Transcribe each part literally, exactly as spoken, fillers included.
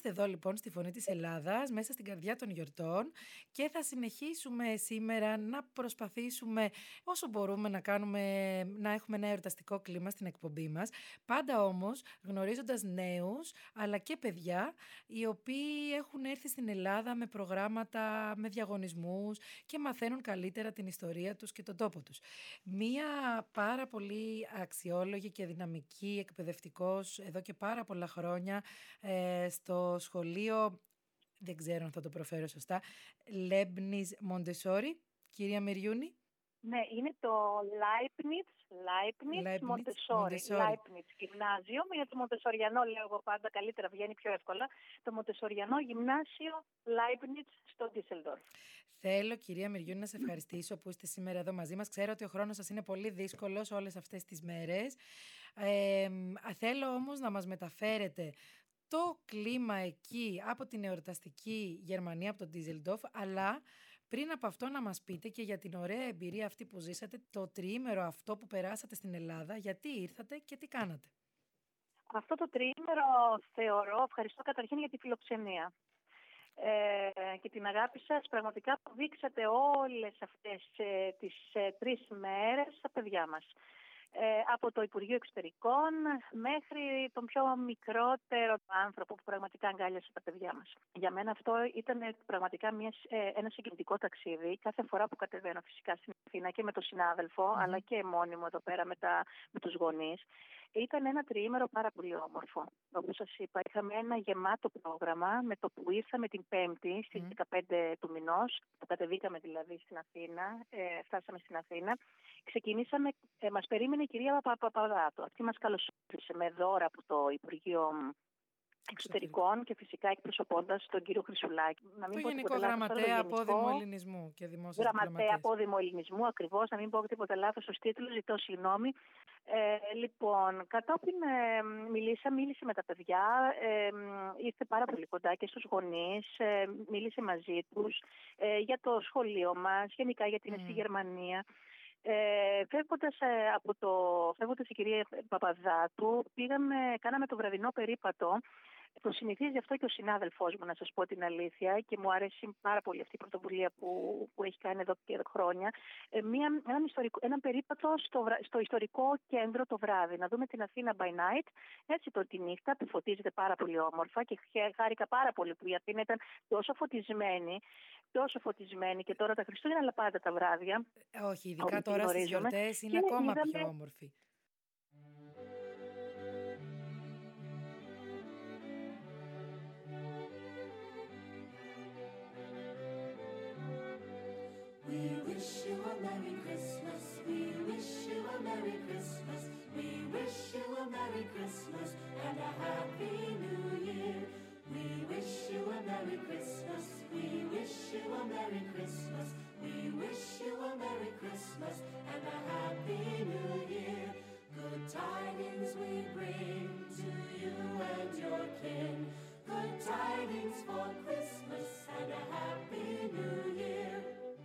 Είμαστε εδώ λοιπόν στη Φωνή της Ελλάδας, μέσα στην καρδιά των γιορτών και θα συνεχίσουμε σήμερα να προσπαθήσουμε όσο μπορούμε να κάνουμε, να έχουμε ένα εορταστικό κλίμα στην εκπομπή μας. Πάντα όμως γνωρίζοντας νέους αλλά και παιδιά οι οποίοι έχουν έρθει στην Ελλάδα με προγράμματα, με διαγωνισμούς και μαθαίνουν καλύτερα την ιστορία τους και τον τόπο τους. Μία πάρα πολύ αξιόλογη και δυναμική εκπαιδευτικός εδώ και πάρα πολλά χρόνια ε, στο σχολείο, δεν ξέρω αν θα το προφέρω σωστά, Leibniz Montessori, κυρία Μυριούνη. Ναι, είναι το Leibniz, Leibniz Montessori, Leibniz γυμνάζιο, είναι το Μοντεσοριανό, λέω εγώ πάντα, καλύτερα βγαίνει πιο εύκολα, το Μοντεσοριανό γυμνάσιο Leibniz στο Ντίσελντορφ. Θέλω, κυρία Μυριούνη, να σε ευχαριστήσω που είστε σήμερα εδώ μαζί μας. Ξέρω ότι ο χρόνος σας είναι πολύ δύσκολος όλες αυτές τις μέρες. Ε, θέλω όμως να μας μεταφέρετε το κλίμα εκεί από την εορταστική Γερμανία, από τον Ντίζελντορφ, αλλά πριν από αυτό να μας πείτε και για την ωραία εμπειρία αυτή που ζήσατε, το τριήμερο αυτό που περάσατε στην Ελλάδα, γιατί ήρθατε και τι κάνατε. Αυτό το τριήμερο θεωρώ, ευχαριστώ καταρχήν για τη φιλοξενία ε, και την αγάπη σας. Πραγματικά που δείξατε όλες αυτές ε, τις ε, τρεις μέρες στα παιδιά μας. Ε, από το Υπουργείο Εξωτερικών μέχρι τον πιο μικρότερο άνθρωπο που πραγματικά αγκάλιασε τα παιδιά μας. Για μένα αυτό ήταν πραγματικά μια, ε, ένα συγκινητικό ταξίδι. Κάθε φορά που κατεβαίνω φυσικά στην Αθήνα και με τον συνάδελφο, mm-hmm. αλλά και μόνιμο εδώ πέρα με, τα, με τους γονείς, ήταν ένα τριήμερο πάρα πολύ όμορφο. Όπως σας είπα, είχαμε ένα γεμάτο πρόγραμμα με το που ήρθαμε την Πέμπτη στις mm-hmm. δεκαπέντε του μηνός, που κατεβήκαμε δηλαδή στην Αθήνα, ε, φτάσαμε στην Αθήνα. Ξεκινήσαμε, ε, μας περίμενε η κυρία Παπαδάτου. Αυτή μας καλωσόρισε με δώρα από το Υπουργείο Εξωτερικών και φυσικά εκπροσωπώντας τον κύριο Χρυσουλάκη. Να μην το Γενικό Γραμματέα Απόδημου Ελληνισμού και Δημόσιας Γραμματέα Απόδημου Ελληνισμού, ακριβώς, να μην πω τίποτα λάθος στους τίτλους, ζητώ συγγνώμη. Ε, λοιπόν, κατόπιν ε, μίλησα, μίλησε με τα παιδιά, ε, ήρθε πάρα πολύ κοντά και στους γονείς, ε, μίλησε μαζί τους ε, για το σχολείο μας, γενικά για την mm. Γερμανία. Ε, φεύγοντας, ε, από το, φεύγοντας η κυρία Παπαδάτου, πήγαμε, κάναμε το βραδινό περίπατο. Το συνηθίζει αυτό και ο συνάδελφός μου, να σας πω την αλήθεια, και μου αρέσει πάρα πολύ αυτή η πρωτοβουλία που, που έχει κάνει εδώ και χρόνια. Ε, μια, έναν, ιστορικό, έναν περίπατο στο, στο ιστορικό κέντρο το βράδυ, να δούμε την Αθήνα by night, έτσι το τη νύχτα που φωτίζεται πάρα πολύ όμορφα και χάρηκα πάρα πολύ που η Αθήνα ήταν τόσο φωτισμένη. Τόσο φωτισμένη και τώρα τα Χριστούγεννα, αλλά πάντα τα βράδια. Όχι, ειδικά τώρα στις γιορτές είναι και ακόμα είδαμε... πιο όμορφη. We wish you a Merry Christmas, we wish you a Merry Christmas, we wish you a Merry Christmas and a Happy New Year. We wish you a Merry Christmas, we wish you a Merry Christmas, we wish you a Merry Christmas and a Happy New Year. Good tidings we bring to you and your kin, good tidings for Christmas and a Happy New Year.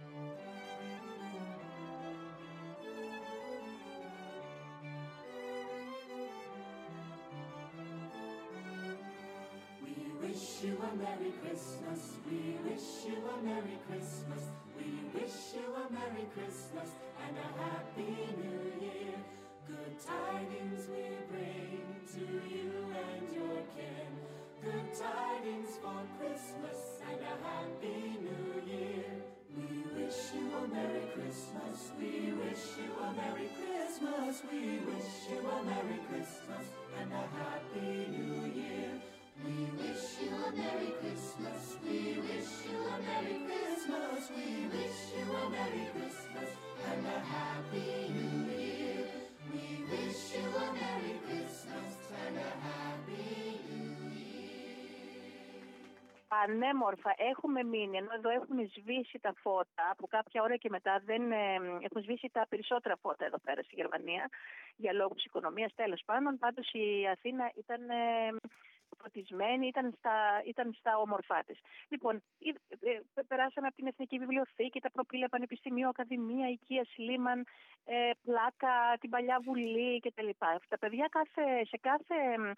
We wish you a Merry Christmas, we wish you a Merry Christmas, we wish you a Merry Christmas and a Happy New Year. Good tidings we bring to you and your kin, good tidings for Christmas and a Happy New Year. We wish you a Merry Christmas, we wish you a Merry Christmas, we wish you a Merry Christmas and a Happy New Year. We wish you a Merry Christmas, we wish you a Merry Christmas, we wish you a Merry Christmas and a Happy New Year. We wish you a Merry Christmas and a Happy New Year. Πανέμορφα έχουμε μείνει, ενώ εδώ έχουν σβήσει τα φώτα από κάποια ώρα και μετά δεν ε, έχουν σβήσει τα περισσότερα φώτα εδώ πέρα στη Γερμανία για λόγους οικονομίας, τέλος πάντων. Πάντως η Αθήνα ήταν... Ε, φωτισμένη, ήταν στα, ήταν στα όμορφά της. Λοιπόν, ε, ε, περάσαμε από την Εθνική Βιβλιοθήκη, τα Προπήλαια Πανεπιστημίου, Ακαδημία, Οικία, Σλίμαν, ε, Πλάκα, την Παλιά Βουλή κτλ. Τα παιδιά κάθε, σε κάθε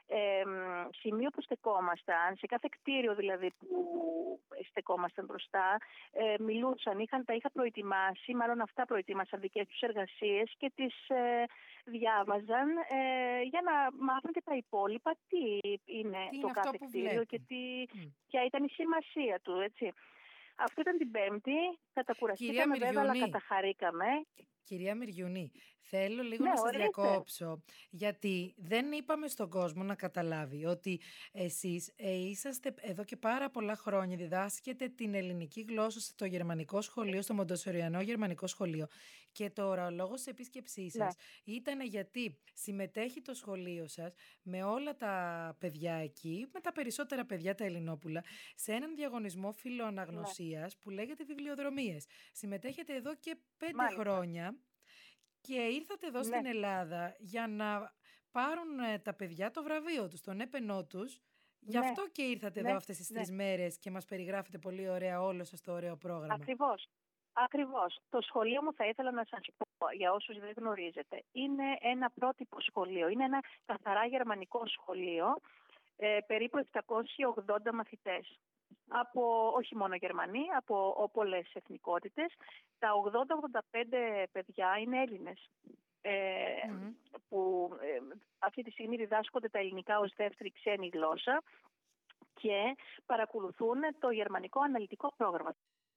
ε, σημείο που στεκόμασταν, σε κάθε κτίριο δηλαδή που στεκόμασταν μπροστά, ε, μιλούσαν, είχαν, τα είχα προετοιμάσει, μάλλον αυτά προετοίμασαν δικές τους εργασίες και τις ε, διάβαζαν ε, για να μάθουν και τα υπόλοιπα τι είναι Τι το είναι κάθε αυτό που κτίριο βλέπουν. και τι, Mm. ποια ήταν η σημασία του, έτσι. Αυτό ήταν την Πέμπτη, κατακουραστήκαμε βέβαια, αλλά καταχαρήκαμε. Κυρία Μυριούνη, θέλω λίγο Ναι, να σας ορίστε. διακόψω, γιατί δεν είπαμε στον κόσμο να καταλάβει ότι εσείς ε, είσαστε εδώ και πάρα πολλά χρόνια, διδάσκετε την ελληνική γλώσσα στο γερμανικό σχολείο, στο Μοντοσοριανό γερμανικό σχολείο. Και τώρα ο λόγος της επίσκεψής σας ναι. ήταν γιατί συμμετέχει το σχολείο σας με όλα τα παιδιά εκεί, με τα περισσότερα παιδιά τα Ελληνόπουλα, σε έναν διαγωνισμό φιλοαναγνωσίας ναι. που λέγεται Βιβλιοδρομίες. Συμμετέχετε εδώ και πέντε Μάλιστα. χρόνια. Και ήρθατε εδώ ναι. στην Ελλάδα για να πάρουν ε, τα παιδιά το βραβείο τους, τον έπαινό τους. Γι' ναι. αυτό και ήρθατε ναι. εδώ αυτές τις ναι. τρεις μέρες και μας περιγράφετε πολύ ωραία όλο σας το ωραίο πρόγραμμα. Ακριβώς. Ακριβώς. Το σχολείο μου, θα ήθελα να σας πω, για όσους δεν γνωρίζετε, είναι ένα πρότυπο σχολείο. Είναι ένα καθαρά γερμανικό σχολείο, ε, περίπου επτακόσιοι ογδόντα μαθητές. Από, όχι μόνο Γερμανοί, από πολλές εθνικότητες. Τα ογδόντα ογδόντα πέντε παιδιά είναι Έλληνες, ε, mm-hmm. που ε, αυτή τη στιγμή διδάσκονται τα ελληνικά ως δεύτερη ξένη γλώσσα και παρακολουθούν το γερμανικό αναλυτικό πρόγραμμα.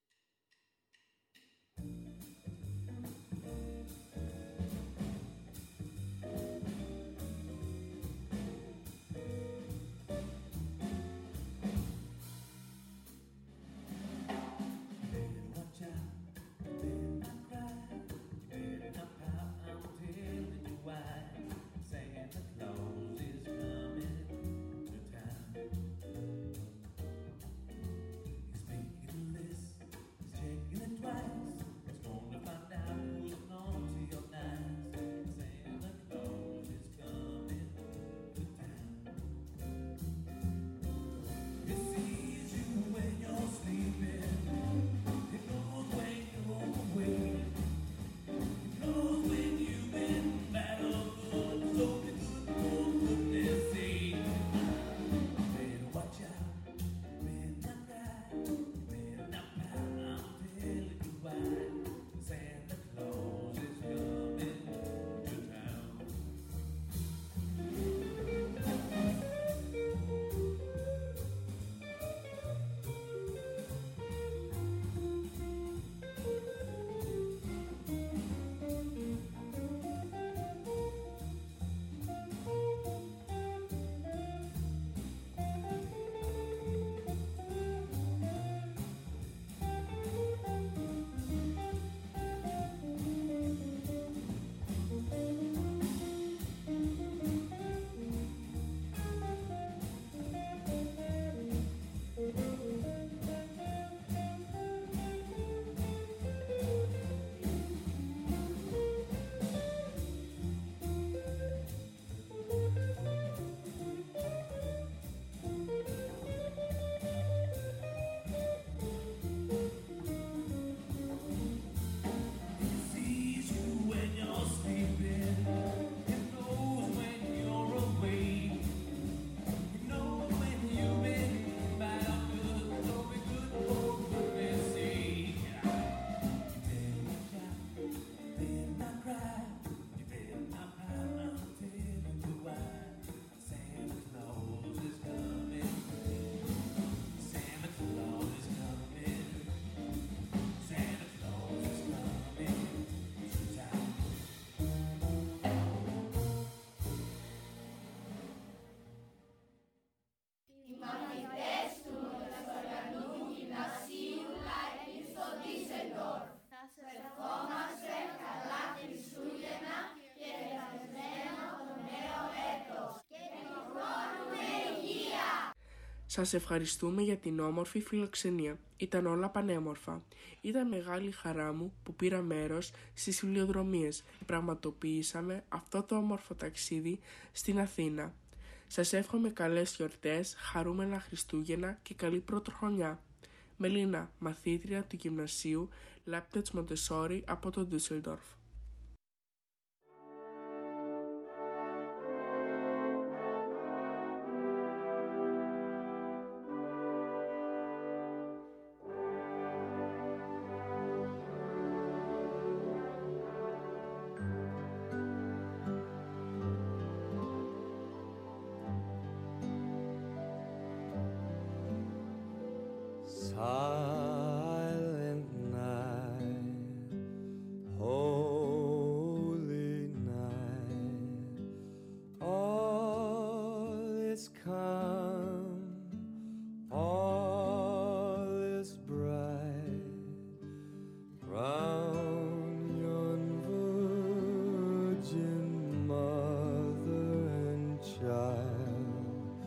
Σας ευχαριστούμε για την όμορφη φιλοξενία. Ήταν όλα πανέμορφα. Ήταν μεγάλη χαρά μου που πήρα μέρος στις βιβλιοδρομίες και πραγματοποιήσαμε αυτό το όμορφο ταξίδι στην Αθήνα. Σας εύχομαι καλές γιορτές, χαρούμενα Χριστούγεννα και καλή πρωτοχρονιά. Μελίνα, μαθήτρια του Γυμνασίου Λάπτετς Μοντεσόρι από το Ντούσελντορφ. Silent night, holy night, all is calm, all is bright, round yon virgin mother and child,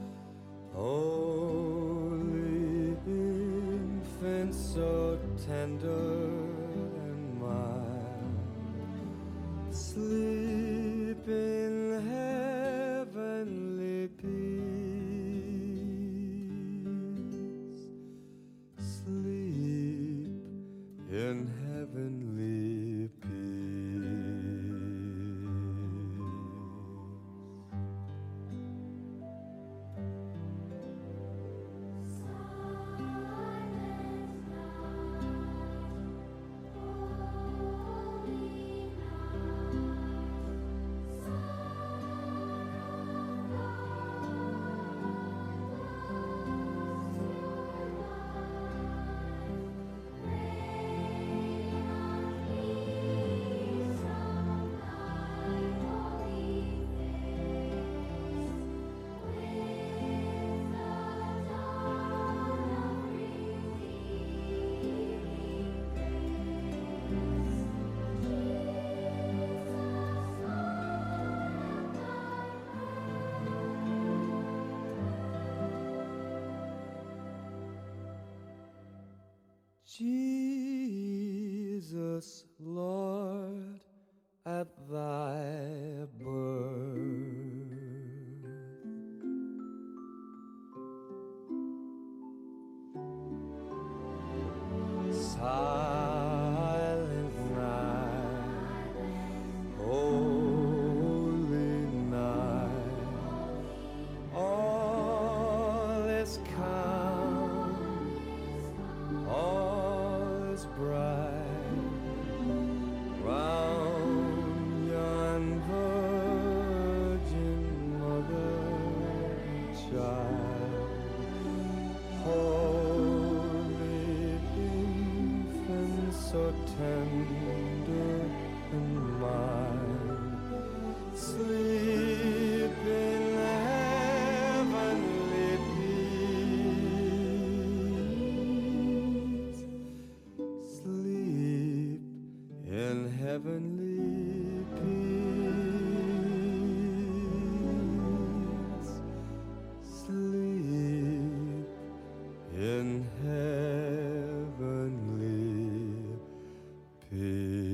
holy infant so tender and mild, sleep in heavenly peace, sleep in heavenly peace. Jesus, Lord, at thy birth, silent night, holy night, all is calm, all is bright, round yon virgin mother and child, holy infant so tender and mild, sleep in heavenly peace, sleep in heavenly peace, sleep in heavenly peace.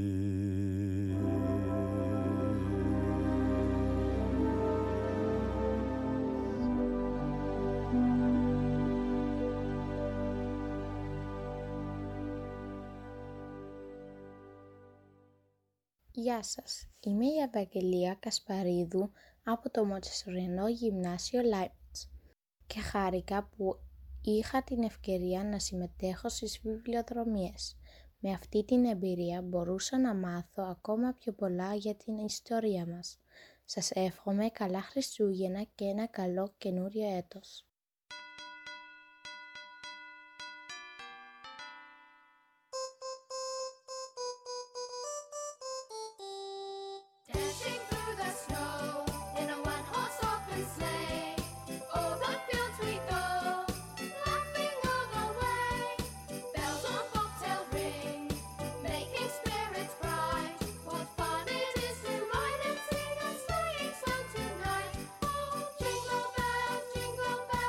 Γεια σας, είμαι η Ευαγγελία Κασπαρίδου από το Μοντσεσοριανό Γυμνάσιο Leibniz και χάρηκα που είχα την ευκαιρία να συμμετέχω στις βιβλιοδρομίες. Με αυτή την εμπειρία μπορούσα να μάθω ακόμα πιο πολλά για την ιστορία μας. Σας εύχομαι καλά Χριστούγεννα και ένα καλό καινούριο έτος. Dashing through the snow in a one-horse open sleigh, o'er the fields we go, laughing all the way. Bells on bobtail ring, making spirits bright. What fun it is to ride and sing a sleighing song tonight! Oh, jingle bells, jingle bells.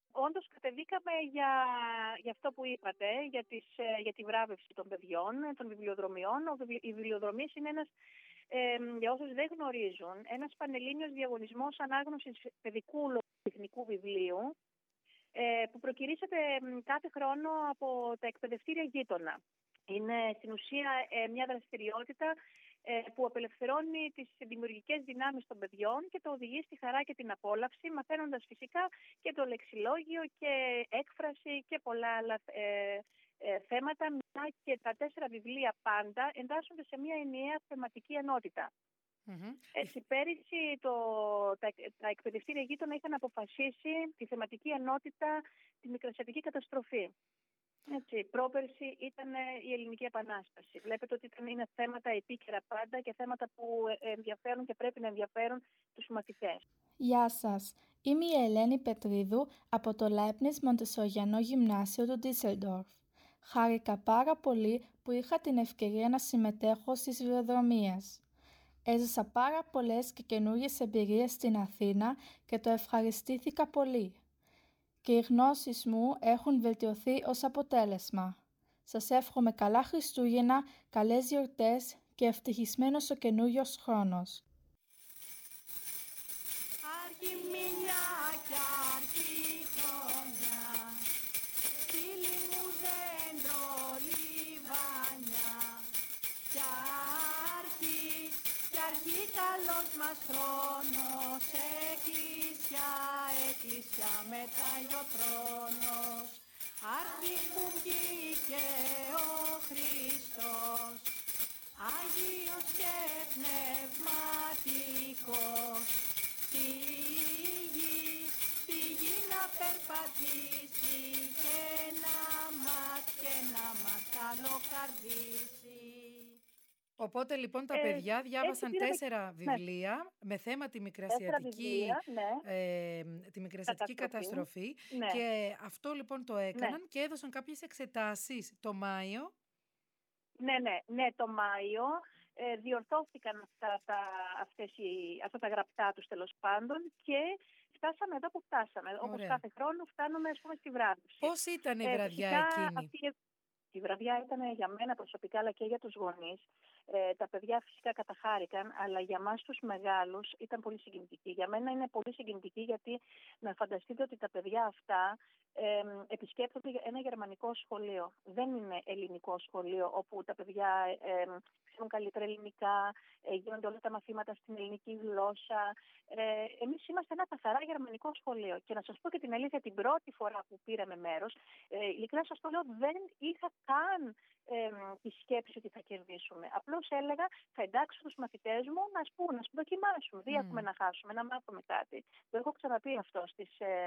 Όντως κατεβήκαμε για, για αυτό που είπατε, για, τις, για τη βράβευση των παιδιών, των βιβλιοδρομιών. Οι βιβλιοδρομίες είναι ένας, ε, για όσους δεν γνωρίζουν, ένας πανελλήνιος διαγωνισμός ανάγνωσης παιδικού λογοτεχνικού βιβλίου, ε, που προκηρύσσεται κάθε χρόνο από τα εκπαιδευτήρια γείτονα. Είναι στην ουσία ε, μια δραστηριότητα που απελευθερώνει τις δημιουργικές δυνάμεις των παιδιών και το οδηγεί στη χαρά και την απόλαυση, μαθαίνοντας φυσικά και το λεξιλόγιο και έκφραση και πολλά άλλα ε, ε, θέματα, μια και τα τέσσερα βιβλία πάντα εντάσσονται σε μια ενιαία θεματική ενότητα. Mm-hmm. Έτσι, πέρυσι το, τα, τα εκπαιδευτήρια γείτονα είχαν αποφασίσει τη θεματική ενότητα τη μικρασιατική καταστροφή. Έτσι, πρόπερση ήταν η Ελληνική Επανάσταση. Βλέπετε ότι ήταν, είναι θέματα επίκαιρα πάντα και θέματα που ενδιαφέρουν και πρέπει να ενδιαφέρουν τους μαθητές. Γεια σας. Είμαι η Ελένη Πετρίδου από το Leibniz Μοντεσοριανό Γυμνάσιο του Ντίσσελντορφ. Χάρηκα πάρα πολύ που είχα την ευκαιρία να συμμετέχω στις βιβλιοδρομίες. Έζησα πάρα πολλές και καινούριες εμπειρίες στην Αθήνα και το ευχαριστήθηκα πολύ. Και οι γνώσεις μου έχουν βελτιωθεί ως αποτέλεσμα. Σας εύχομαι καλά Χριστούγεννα, καλές γιορτές και ευτυχισμένος ο καινούριος χρόνος. Αρχιμήνια κι αρχιχρονιά, φίλοι μου δέντρο λιβανιά, κι αρχή, κι αρχή καλός μας χρόνος, εκκλησιά, εκκλησιά μετράει ο θρόνος, αρχή που βγήκε ο Χριστός, Άγιος και πνευματικός, στη γη, στη γη να περπατήσει και να μας, και να μας καλοκαρδίσει. Οπότε λοιπόν τα παιδιά ε, διάβασαν τέσσερα πήρε... βιβλία ναι. με θέμα τη μικρασιατική, βιβλία, ναι. ε, τη μικρασιατική καταστροφή, καταστροφή ναι. και αυτό λοιπόν το έκαναν ναι. και έδωσαν κάποιες εξετάσεις το Μάιο. Ναι, ναι, ναι, το Μάιο ε, διορθώθηκαν αυτά τα, αυτές οι, αυτά τα γραπτά τους τέλος πάντων και φτάσαμε εδώ που φτάσαμε. Ωραία. Όπως κάθε χρόνο φτάνουμε ας πούμε στη βράδυση. Πώς ήταν η βραδιά ε, εκείνη? Αυτή... Η βραδιά ήταν για μένα προσωπικά αλλά και για τους γονείς. Ε, τα παιδιά φυσικά καταχάρηκαν, αλλά για μας τους μεγάλους ήταν πολύ συγκινητική. Για μένα είναι πολύ συγκινητική γιατί να φανταστείτε ότι τα παιδιά αυτά ε, επισκέπτονται ένα γερμανικό σχολείο. Δεν είναι ελληνικό σχολείο όπου τα παιδιά ε, ξέρουν καλύτερα ελληνικά, ε, γίνονται όλα τα μαθήματα στην ελληνική γλώσσα. Ε, εμείς είμαστε ένα καθαρά γερμανικό σχολείο. Και να σας πω και την αλήθεια, την πρώτη φορά που πήραμε μέρος, ε, ειλικρινά σας το λέω, δεν είχα καν ε, τη σκέψη ότι θα κερδίσουμε. Απλώς έλεγα, θα εντάξω τους μαθητές μου να σπούν, να δοκιμάσουμε. Δεν mm. έχουμε να χάσουμε, να μάθουμε κάτι. Το έχω ξαναπεί αυτό στις, ε,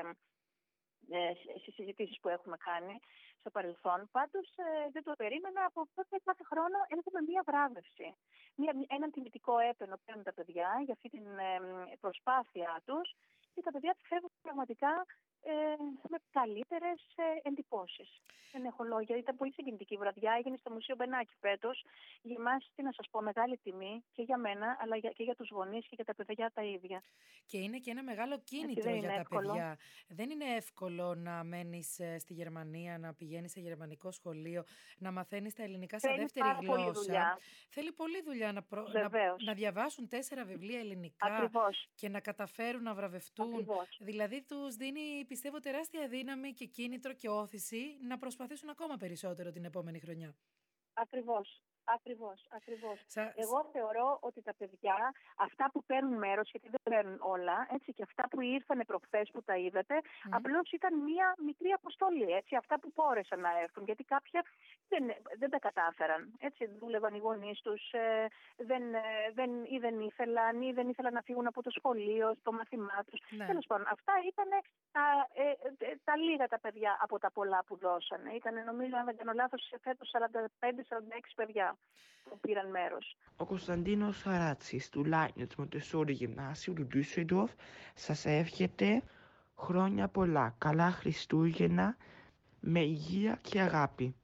ε, στις συζητήσεις που έχουμε κάνει στο παρελθόν. Πάντως ε, δεν το περίμενα. Από τότε κάθε χρόνο έχουμε μία βράβευση. Μία, έναν τιμητικό έπαινο παίρνουν τα παιδιά για αυτή την ε, προσπάθειά τους και τα παιδιά φεύγουν πραγματικά Ε, με καλύτερες ε, εντυπώσεις. Δεν έχω λόγια. Ήταν πολύ συγκινητική βραδιά. Έγινε στο Μουσείο Μπενάκη φέτος. Για εμάς, τι να σας πω, μεγάλη τιμή και για μένα, αλλά και για τους γονείς και για τα παιδιά τα ίδια. Και είναι και ένα μεγάλο κίνητρο για τα εύκολο. παιδιά. Δεν είναι εύκολο να μένεις στη Γερμανία, να πηγαίνεις σε γερμανικό σχολείο, να μαθαίνεις τα ελληνικά σε δεύτερη γλώσσα. Θέλει πολλή δουλειά να, προ... να... να διαβάσουν τέσσερα βιβλία ελληνικά. Ακριβώς. Και να καταφέρουν να βραβευτούν. Ακριβώς. Δηλαδή τους δίνει, πιστεύω, τεράστια δύναμη και κίνητρο και όθηση να προσπαθήσουν ακόμα περισσότερο την επόμενη χρονιά. Ακριβώς. Ακριβώς, ακριβώς. Σα... Εγώ θεωρώ ότι τα παιδιά, αυτά που παίρνουν μέρος, γιατί δεν παίρνουν όλα, έτσι, και αυτά που ήρθαν προχθές που τα είδατε, mm. απλώς ήταν μία μικρή αποστολή, έτσι, αυτά που μπόρεσαν να έρθουν, γιατί κάποια δεν, δεν τα κατάφεραν, έτσι, δούλευαν οι γονείς τους, ε, δεν, ε, δεν, ή δεν ήθελαν, ή δεν ήθελαν να φύγουν από το σχολείο, στο μαθημά τους. Ναι. Τέλος πάντων, αυτά ήταν τα, ε, ε, τα λίγα τα παιδιά από τα πολλά που δώσανε. Ήταν, νομίζω, αν δεν κάνω λάθος, φέτος σαράντα πέντε σαράντα έξι παιδιά που πήραν μέρος. Ο Κωνσταντίνος Χαράτσης του Leibniz Montessori Γυμνάσιου του Düsseldorf σας εύχεται χρόνια πολλά, καλά Χριστούγεννα, με υγεία και αγάπη.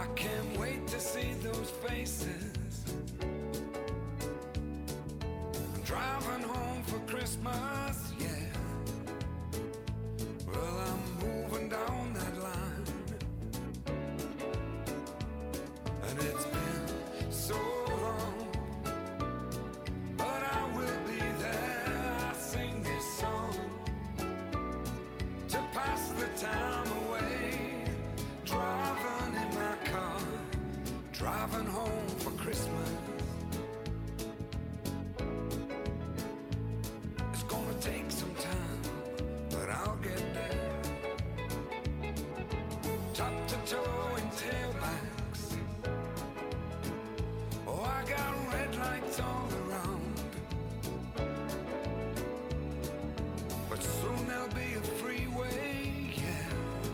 I can't wait to see those faces. I'm driving home for Christmas, yeah. Well, I'm moving down that line, and it's been so long, but I will be there. I sing this song to pass the time away, driving in my car, driving home for Christmas. It's gonna take some time, but I'll get there. Top to toe in tailbacks. Oh, I got red lights all around, but soon there'll be a freeway, yeah.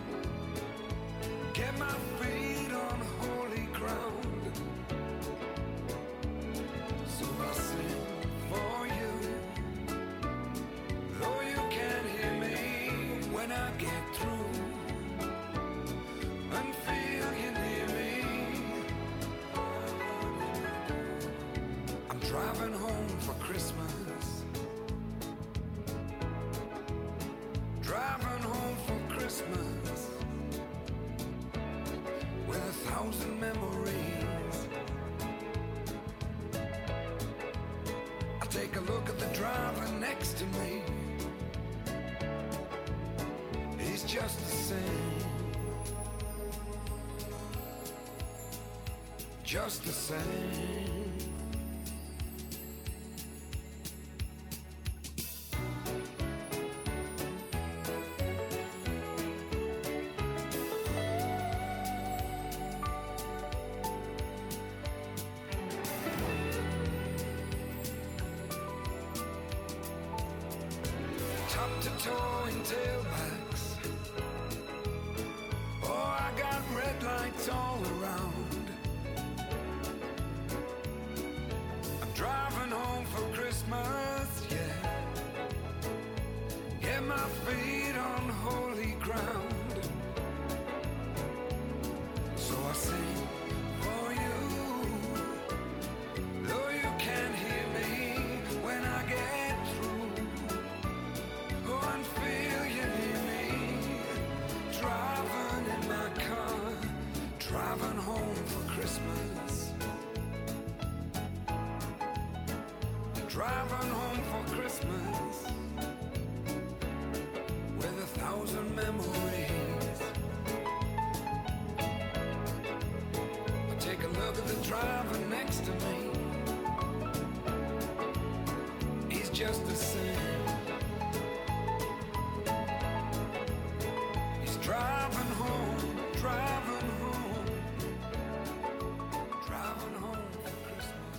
Get my feet on holy ground, so I sing for you, though you can't hear me when I get through, and feel you near me. I'm driving home for Christmas, driving home for Christmas, with a thousand memories. I take a look at the driver next to me. He's just the same, just the same. Top to toe in tailbacks. Oh, I got red lights all around. I'm driving home for Christmas, yeah. Get my feet on holy ground, so I sing for you, though you can't hear me when I get through. Go and feel you near me, driving in my car, driving home for Christmas, driving home for Christmas, with a thousand memories. I take a look at the driver next to me. He's just the same. He's driving home, driving home, driving home for Christmas.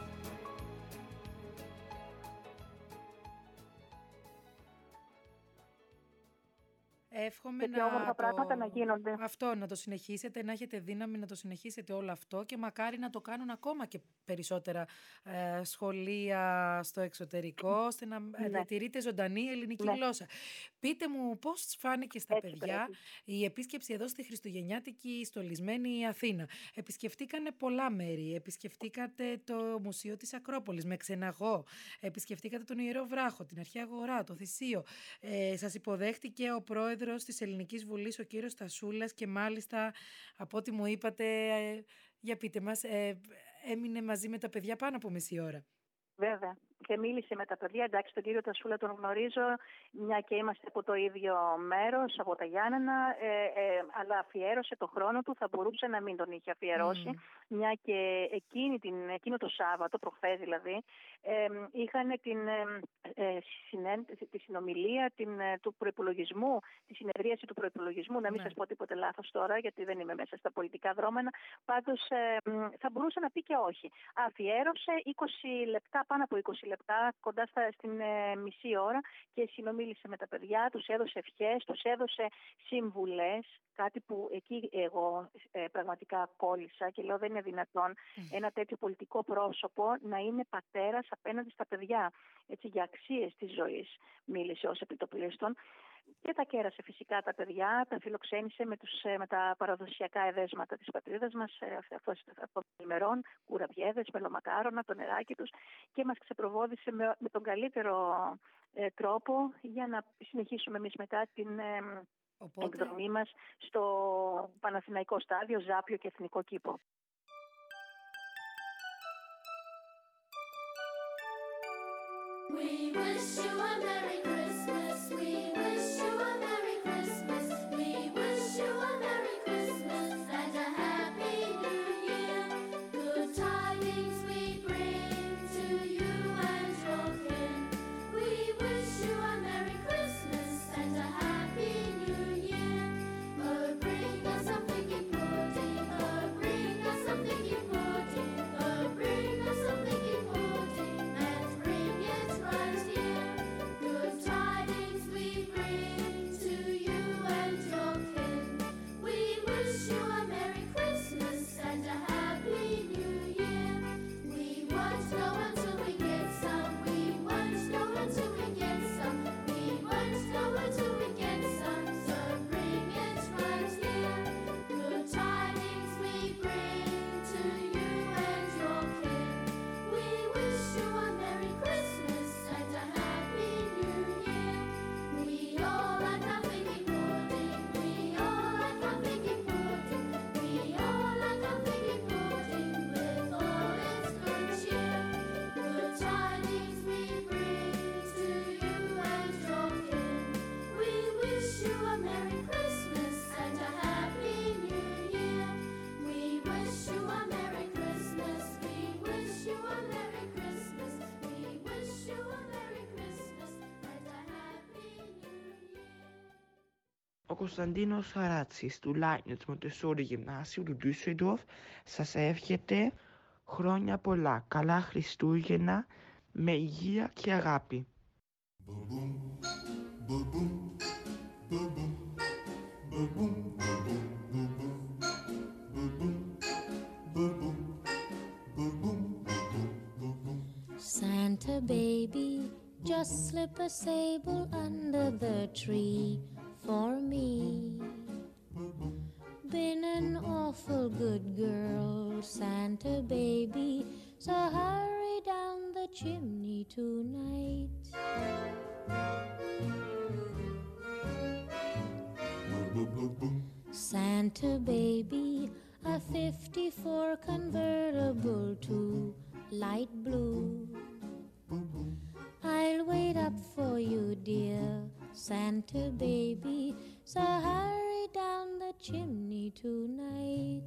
Εύχομαι Τέτοια να όμορφα το... πράγματα να γίνονται. Αυτό, να το συνεχίσετε, να έχετε δύναμη να το συνεχίσετε όλο αυτό και μακάρι να το κάνουν ακόμα και περισσότερα ε, σχολεία στο εξωτερικό, ώστε να Ναι. διατηρείται ζωντανή η ελληνική Ναι. γλώσσα. Πείτε μου πώς φάνηκε στα Έτσι παιδιά πρέπει. η επίσκεψη εδώ στη Χριστουγεννιάτικη στολισμένη Αθήνα. Επισκεφτήκανε πολλά μέρη. Επισκεφτήκατε το Μουσείο της Ακρόπολης με ξεναγό. Επισκεφτήκατε τον Ιερό Βράχο, την Αρχαία Αγορά, το Θησίο. Ε, σας υποδέχτηκε ο πρόεδρος της Ελληνικής Βουλής, ο κύριος Στασούλας, και μάλιστα από ό,τι μου είπατε, ε, για πείτε μας, ε, έμεινε μαζί με τα παιδιά πάνω από μισή ώρα. Βέβαια. Και μίλησε με τα παιδιά. Εντάξει, τον κύριο Τασούλα τον γνωρίζω, μια και είμαστε από το ίδιο μέρος, από τα Γιάννενα, ε, ε, αλλά αφιέρωσε το χρόνο του, θα μπορούσε να μην τον είχε αφιερώσει, Mm. μια και εκείνη την, εκείνο το Σάββατο, προχθές δηλαδή, ε, είχαν την, ε, ε, συνέ, τη συνομιλία την, ε, του προϋπολογισμού, τη συνεδρίαση του προϋπολογισμού, να μην Ναι. σας πω τίποτε λάθος τώρα, γιατί δεν είμαι μέσα στα πολιτικά δρόμενα, πάντως ε, θα μπορούσε να πει και όχι. Αφιέρωσε είκοσι λεπτά, πάνω από είκοσι λεπτά, κοντά στα, στην ε, μισή ώρα, και συνομίλησε με τα παιδιά, τους έδωσε ευχές, τους έδωσε συμβουλές, κάτι που εκεί εγώ ε, πραγματικά κόλλησα και λέω δεν είναι δυνατόν Mm. ένα τέτοιο πολιτικό πρόσωπο να είναι πατέρας απέναντι στα παιδιά. Έτσι, για αξίες της ζωής μίλησε ως επιτοπλίστων. Και τα κέρασε φυσικά τα παιδιά, τα φιλοξένησε με, τους, με τα παραδοσιακά εδέσματα της πατρίδας μας, αυτών των ημερών, κουραμπιέδες, μελομακάρονα, το νεράκι τους, και μας ξεπροβόδησε με, με τον καλύτερο ε, τρόπο για να συνεχίσουμε εμείς μετά την ε, Οπότε... εκδρομή μας στο Παναθηναϊκό Στάδιο, Ζάπιο και Εθνικό Κήπο. We wish you a Merry Christmas. We wish you a Merry Christmas. We wish you a Merry Christmas and a Happy New Year. Good tidings we bring to you and your kin. We wish you a Merry Christmas and a Happy New Year. Oh, bring us some figgy pudding. Oh, bring us some figgy pudding. Oh, bring us some figgy pudding and bring it right here. Good tidings we bring to you and your kin. We wish you a Merry Christmas and a Happy New Year. We won't know until we get some. We won't know until we get some. We won't know until we get some. So bring it right here. Good tidings we bring to you and your kin. We wish you a Merry Christmas and a Happy New Year. We all like a figgy pudding. We all like a figgy pudding. We all like a figgy pudding with all its good cheer. Good tidings we bring to you and your kin. We wish you a Merry Christmas and a Happy New Year. We wish you a Merry Christmas. We wish you a Merry Christmas. We wish you a Merry Christmas and a Happy New Year. Ο Κωνσταντίνος Χαράτσης του Leibniz Montessori Γυμνάσιου του Düsseldorf σας εύχεται χρόνια πολλά, καλά Χριστούγεννα, με υγεία και αγάπη. Santa baby, just slip a sable under the tree for me. Been an awful good girl, Santa baby, so hurry down the chimney tonight. Santa baby, a fifty-four convertible to light blue. I'll wait up for you, dear Santa baby, so hurry down the chimney tonight.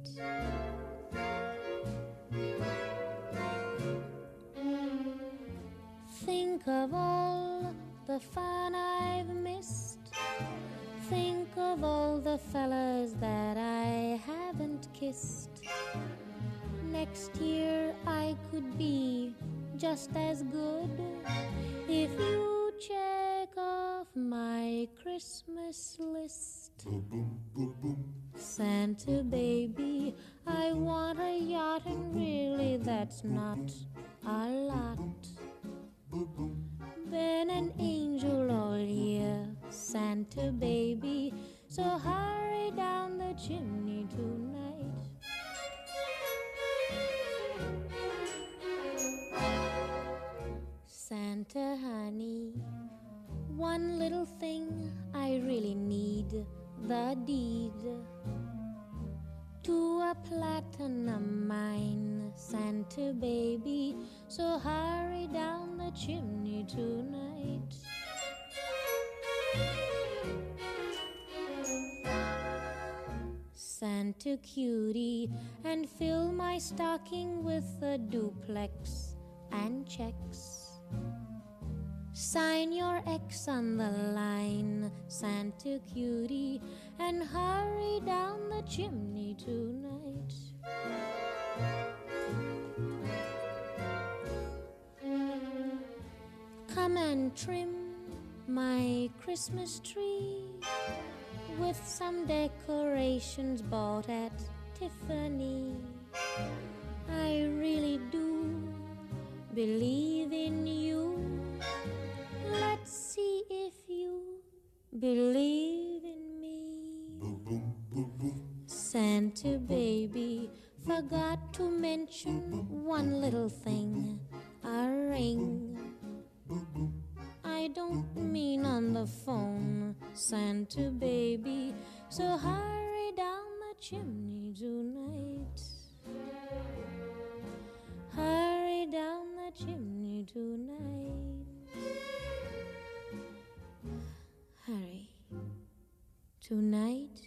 Think of all the fun I've missed. Think of all the fellas that I haven't kissed. Next year I could be just as good if you check off my Christmas list. Santa baby, I want a yacht, and really that's not a lot. Been an angel all year, Santa baby, so hurry down the chimney tonight. Santa honey, one little thing I really need, the deed to a platinum mine, Santa baby, so hurry down the chimney tonight. Santa cutie, and fill my stocking with a duplex and checks. Sign your X on the line, Santa cutie, and hurry down the chimney tonight. Come and trim my Christmas tree with some decorations bought at Tiffany. I really do believe in you. Let's see if you believe in me. Santa baby forgot to mention one little thing, a ring. I don't mean on the phone, Santa baby, so hurry down the chimney tonight. Hurry down the chimney tonight. Hurry. Tonight.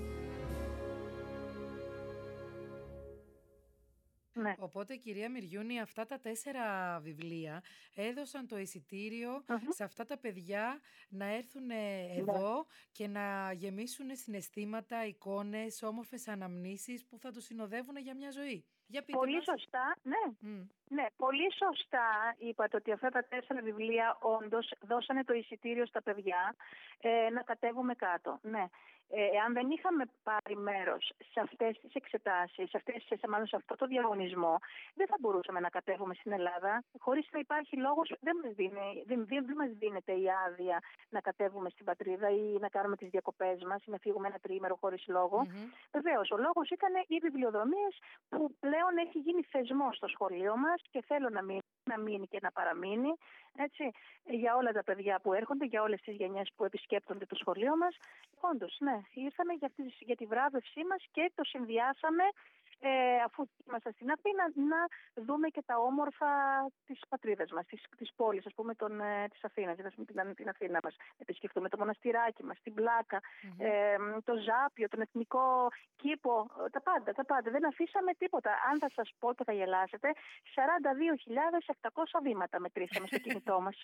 Ναι. Οπότε, κυρία Μυριούνη, αυτά τα τέσσερα βιβλία έδωσαν το εισιτήριο Mm-hmm. σε αυτά τα παιδιά να έρθουν Ναι. εδώ και να γεμίσουν συναισθήματα, εικόνες, όμορφες αναμνήσεις που θα τους συνοδεύουν για μια ζωή. Για πείτε Πολύ μας. σωστά, ναι. Mm. Ναι, πολύ σωστά είπατε ότι αυτά τα τέσσερα βιβλία όντως δώσανε το εισιτήριο στα παιδιά ε, να κατέβουμε κάτω. Ναι. Ε, αν δεν είχαμε πάρει μέρος σε αυτές τις εξετάσεις, σε, αυτές, σε, μάλλον σε αυτό το διαγωνισμό, δεν θα μπορούσαμε να κατέβουμε στην Ελλάδα. Χωρίς να υπάρχει λόγος, δεν μας, δίνει, δεν, δεν, δεν μας δίνεται η άδεια να κατέβουμε στην πατρίδα ή να κάνουμε τις διακοπές μας ή να φύγουμε ένα τριήμερο χωρίς λόγο. Mm-hmm. Βεβαίως, ο λόγος ήταν οι βιβλιοδρομίες που πλέον έχει γίνει θεσμό στο σχολείο μας και θέλω να μείνει, να μείνει και να παραμείνει, έτσι, για όλα τα παιδιά που έρχονται, για όλες τις γενιές που επισκέπτονται το σχολείο μας. Όντως, ναι, ήρθαμε για, τη, για τη βράβευσή μας και το συνδυάσαμε, ε, αφού ήμασταν στην Αθήνα, να δούμε και τα όμορφα της πατρίδας μας, της, της πόλης, ας πούμε, των, ε, της Αθήνας, την, την Αθήνα μας. Επισκεφτούμε το μοναστηράκι μας, την Πλάκα, mm-hmm. ε, το Ζάπιο, τον Εθνικό Κήπο, τα πάντα, τα πάντα. Δεν αφήσαμε τίποτα. Αν θα σας πω και θα γελάσετε, σαράντα δύο χιλιάδες επτακόσια βήματα μετρήσαμε στο κινητό μας.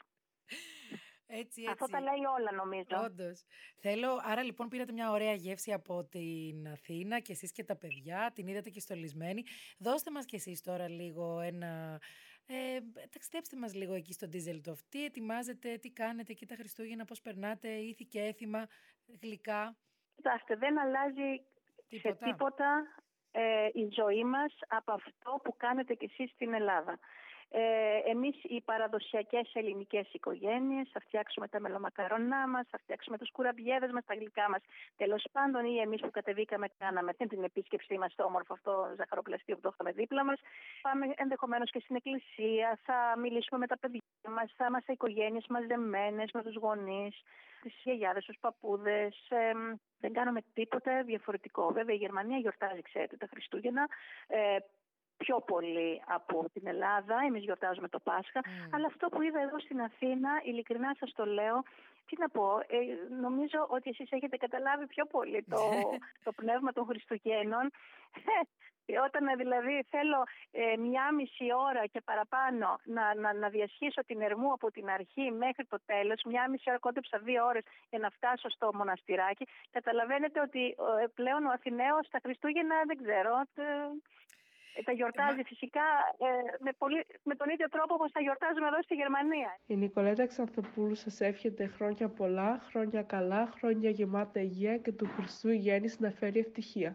Έτσι, έτσι. Αυτό τα λέει όλα, νομίζω. Όντως. Θέλω, άρα λοιπόν πήρατε μια ωραία γεύση από την Αθήνα και εσείς και τα παιδιά, την είδατε και στολισμένη. Δώστε μας κι εσείς τώρα λίγο ένα... Ε, ταξιδέψτε μας λίγο εκεί στο Düsseldorf. Τι ετοιμάζετε, τι κάνετε εκεί τα Χριστούγεννα, πώς περνάτε, ήθη και έθιμα, γλυκά. Κοιτάξτε, δεν αλλάζει τίποτα. σε τίποτα ε, η ζωή μας από αυτό που κάνετε κι εσείς στην Ελλάδα. Ε, εμείς οι παραδοσιακές ελληνικές οικογένειες θα φτιάξουμε τα μελομακαρονά μας, θα φτιάξουμε τους κουραμπιέδες μας, τα γλυκά μας. Τέλος πάντων, ή εμείς που κατεβήκαμε, κάναμε την επίσκεψή μας στο όμορφο αυτό ζαχαροπλαστείο που το είχαμε δίπλα μας. Πάμε ενδεχομένως και στην εκκλησία, θα μιλήσουμε με τα παιδιά μας, θα είμαστε οικογένειες μαζεμένες με τους γονείς, τις γιαγιάδες, τους παππούδες. Ε, δεν κάνουμε τίποτα διαφορετικό. Βέβαια, η Γερμανία γιορτάζει, ξέρετε, τα Χριστούγεννα. Ε, πιο πολύ από την Ελλάδα. Εμείς γιορτάζουμε το Πάσχα. Mm. Αλλά αυτό που είδα εδώ στην Αθήνα, ειλικρινά σας το λέω, τι να πω, ε, νομίζω ότι εσείς έχετε καταλάβει πιο πολύ το, το πνεύμα των Χριστουγέννων. Όταν δηλαδή θέλω ε, μια μισή ώρα και παραπάνω να, να, να διασχίσω την Ερμού από την αρχή μέχρι το τέλος, μια μισή ώρα, κόντεψα δύο ώρες για να φτάσω στο μοναστηράκι, καταλαβαίνετε ότι ε, πλέον ο Αθηναίος στα Χριστούγεννα δεν ξέρω... Τε, τα γιορτάζει φυσικά ε, με, πολύ, με τον ίδιο τρόπο όπως τα γιορτάζουμε εδώ στη Γερμανία. Η Νικολέτα Ξανθοπούλου σας εύχεται χρόνια πολλά, χρόνια καλά, χρόνια γεμάτα υγεία και του Χριστού γέννηση να φέρει ευτυχία.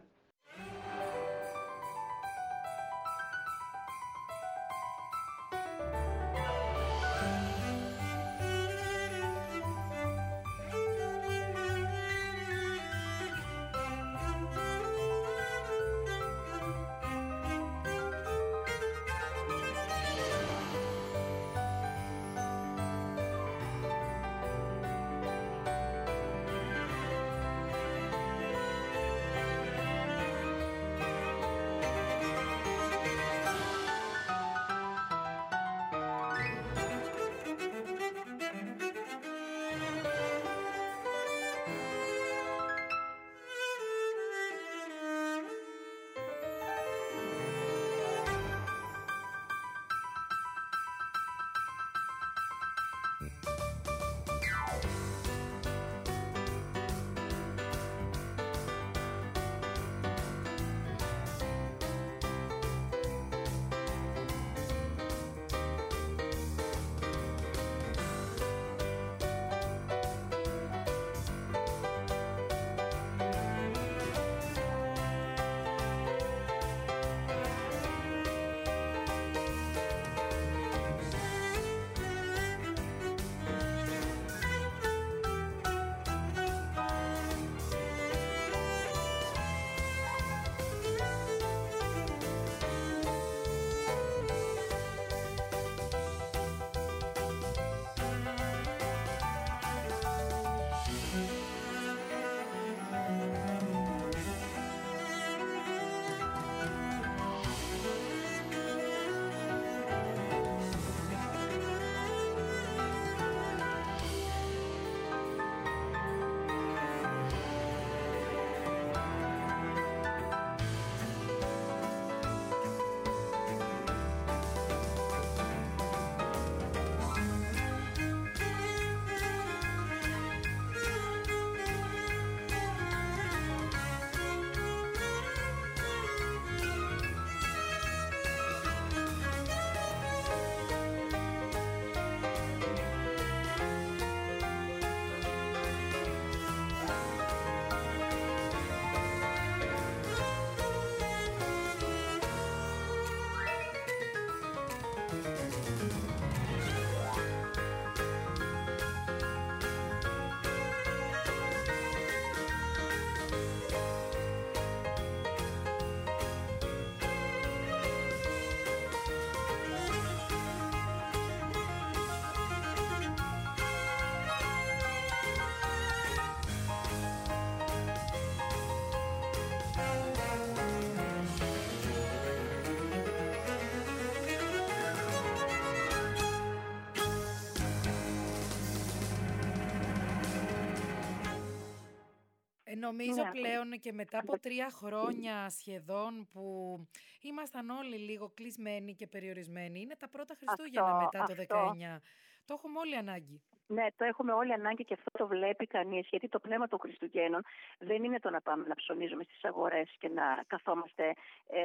νομίζω Ναι. πλέον και μετά από τρία χρόνια σχεδόν που ήμασταν όλοι λίγο κλεισμένοι και περιορισμένοι, είναι τα πρώτα Χριστούγεννα Αυτό, μετά το αυτό. δεκαεννιά. Το έχουμε όλοι ανάγκη. Ναι, το έχουμε όλοι ανάγκη και αυτό το βλέπει κανείς, γιατί το πνεύμα των Χριστουγέννων δεν είναι το να πάμε να ψωνίζουμε στις αγορές και να καθόμαστε ε,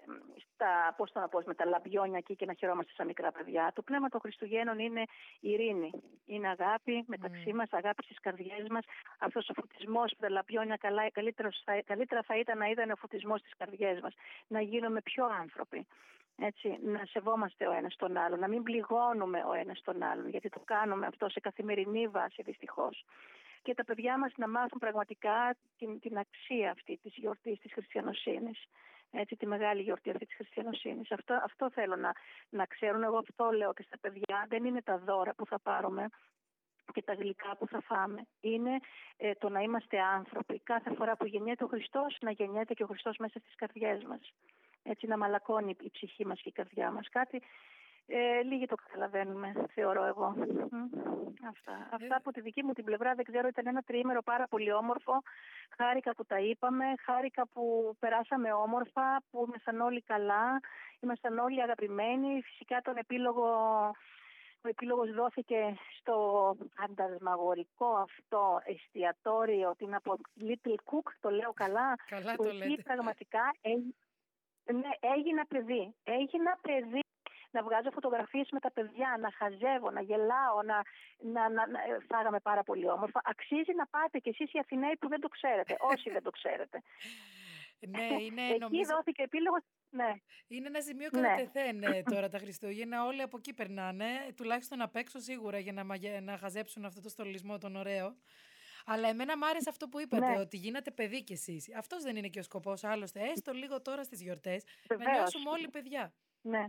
στα, πώς το να πω, με τα λαμπιόνια εκεί και να χαιρόμαστε σαν μικρά παιδιά. Το πνεύμα των Χριστουγέννων είναι ειρήνη, είναι αγάπη μεταξύ mm. μας, αγάπη στις καρδιές μας. Αυτός ο φωτισμός που τα λαμπιόνια καλά, καλύτερα, θα, καλύτερα θα ήταν να ήταν ο φωτισμός στις καρδιές μας, να γίνουμε πιο άνθρωποι. Έτσι, να σεβόμαστε ο ένας τον άλλον, να μην πληγώνουμε ο ένας τον άλλον, γιατί το κάνουμε αυτό σε καθημερινή βάση δυστυχώς. Και τα παιδιά μας να μάθουν πραγματικά την, την αξία αυτή της γιορτής της χριστιανοσύνης, έτσι, τη μεγάλη γιορτή αυτή της χριστιανοσύνης. Αυτό, αυτό θέλω να, να ξέρουν, εγώ αυτό λέω και στα παιδιά, δεν είναι τα δώρα που θα πάρουμε και τα γλυκά που θα φάμε. Είναι ε, το να είμαστε άνθρωποι. Κάθε φορά που γεννιέται ο Χριστός, να γεννιέται και ο Χριστός μέσα στις καρδιές μας. Έτσι, να μαλακώνει η ψυχή μας και η καρδιά μας. Κάτι ε, λίγοι το καταλαβαίνουμε, θεωρώ εγώ. Αυτά. Αυτά από τη δική μου την πλευρά, δεν ξέρω, ήταν ένα τριήμερο πάρα πολύ όμορφο. Χάρηκα που τα είπαμε, χάρηκα που περάσαμε όμορφα, που ήμασταν όλοι καλά, ήμασταν όλοι αγαπημένοι. Φυσικά τον επίλογο... Ο επίλογος δόθηκε στο αντασμαγορικό αυτό εστιατόριο, την από Little Cook, το λέω καλά, καλά που το εκεί λέτε. πραγματικά έ, ναι, έγινα παιδί. Έγινα παιδί. Να βγάζω φωτογραφίες με τα παιδιά, να χαζεύω, να γελάω, να, να, να, να φάγαμε πάρα πολύ όμορφα. Αξίζει να πάτε κι εσείς οι Αθηναίοι που δεν το ξέρετε, όσοι δεν το ξέρετε. Ναι, είναι, εκεί νομίζω... δόθηκε επίλογος. Ναι. Είναι ένα σημείο κατά τεθέν ναι. τώρα τα Χριστούγεννα. Όλοι από εκεί περνάνε, τουλάχιστον απ' έξω σίγουρα, για να, μαγε... να χαζέψουν αυτό το στολισμό τον ωραίο. Αλλά εμένα μ' άρεσε αυτό που είπατε, ναι. ότι γίνατε παιδί κι εσείς. Αυτός δεν είναι και ο σκοπός, άλλωστε. Έστω λίγο τώρα στις γιορτές, Βεβαίως. να νιώσουμε όλοι παιδιά. Ναι.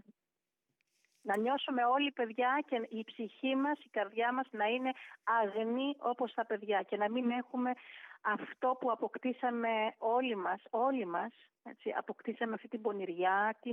Να νιώσουμε όλοι παιδιά και η ψυχή μας, η καρδιά μας να είναι αγνή όπως τα παιδιά και να μην έχουμε αυτό που αποκτήσαμε όλοι μας, όλοι μας, έτσι, αποκτήσαμε αυτή την πονηριά, την